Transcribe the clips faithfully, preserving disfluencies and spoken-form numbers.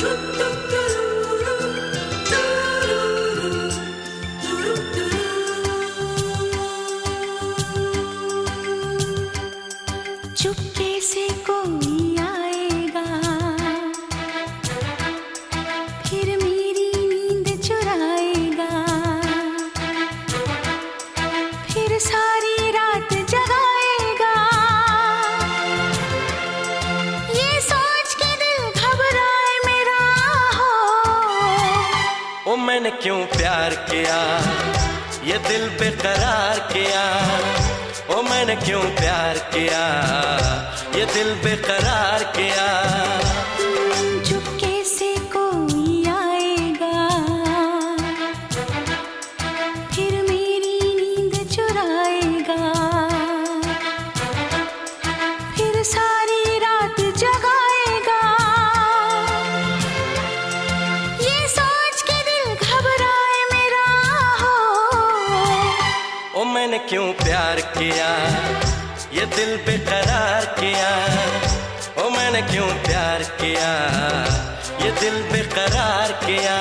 चुपके से कोई आएगा, फिर मेरी नींद चुराएगा, फिर सारी रात जगाएगा। ये सोच के दिल घबराए मेरा हो, ओ मैंने क्यों प्यार किया, ये दिल बेकरार किया। ओ मैंने क्यों प्यार किया, ये दिल बेकरार किया। चुपके से कोई आएगा, फिर मेरी नींद चुराएगा, फिर सारी रात जगाएगा। ये सोच के दिल घबराए मेरा हो, ओ मैंने क्यों प्यार किया, ये दिल बेकरार किया। ओ मैंने क्यों प्यार किया, ये दिल बेकरार किया।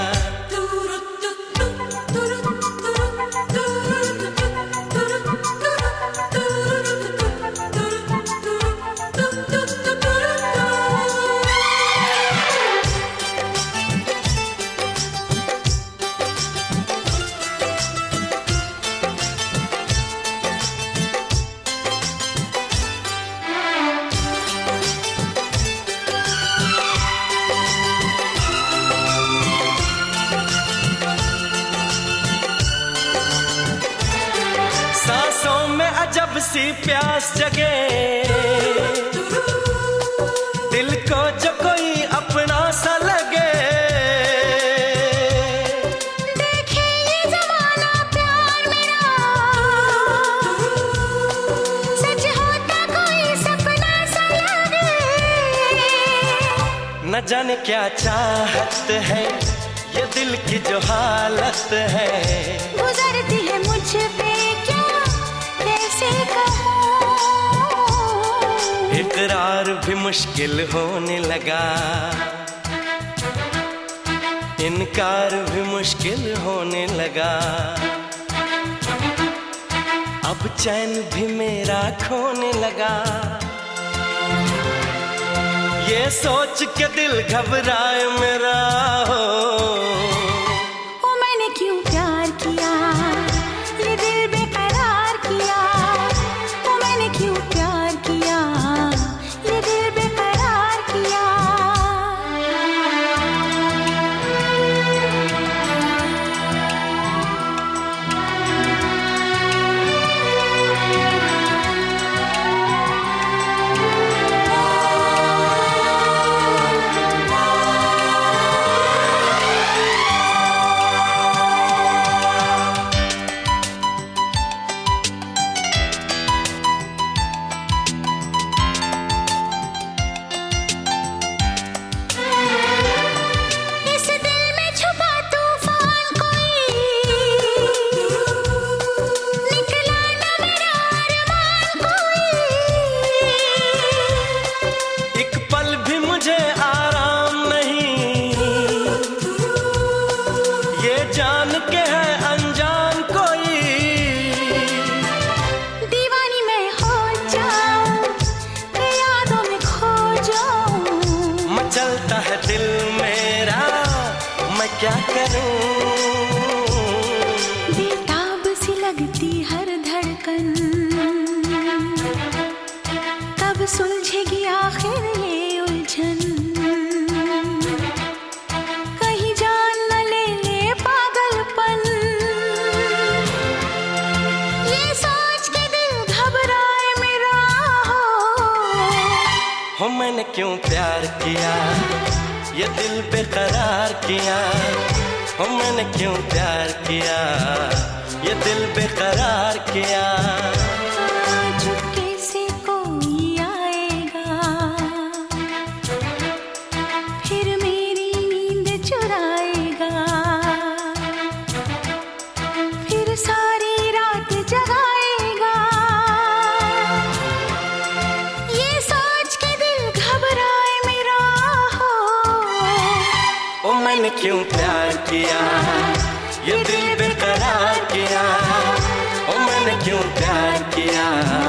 जब सी प्यास जगे, दिल को जो कोई अपना सा लगे। देखे ये जमाना प्यार मेरा, सच होता कोई सपना सा लगे। न जाने क्या चाहत है, ये दिल की जो हालत है। गुजरती है मुझ पे क्या कैसे कहूँ, इकरार भी मुश्किल होने लगा, इनकार भी मुश्किल होने लगा। अब चैन भी मेरा खोने लगा, ये सोच के दिल घबराए मेरा हो। ओ मैंने क्यों प्यार किया, ये दिल बेकरार किया। ओ मैंने क्यों प्यार किया, ये दिल बेकरार किया। जान के है अनजान कोई, दीवानी मैं हो जाऊं, यादों में खो जाऊं। मचलता है दिल मेरा, मैं क्या करूं। बेताब सी लगती हर धड़कन, कब सुलझेगी आखिर ये उलझन। हो मैंने क्यों प्यार किया, ये दिल बेकरार किया। हो मैंने क्यों प्यार किया, ये दिल बेकरार किया। चुपके से कोई आएगा, फिर मेरी नींद चुराएगा, फिर सारी रात जगाएगा। ये सोच के दिल घबराए मेरा हो, मैंने क्यों प्यार किया, ये दिल बेकरार किया, ओ मैंने क्यों प्यार किया।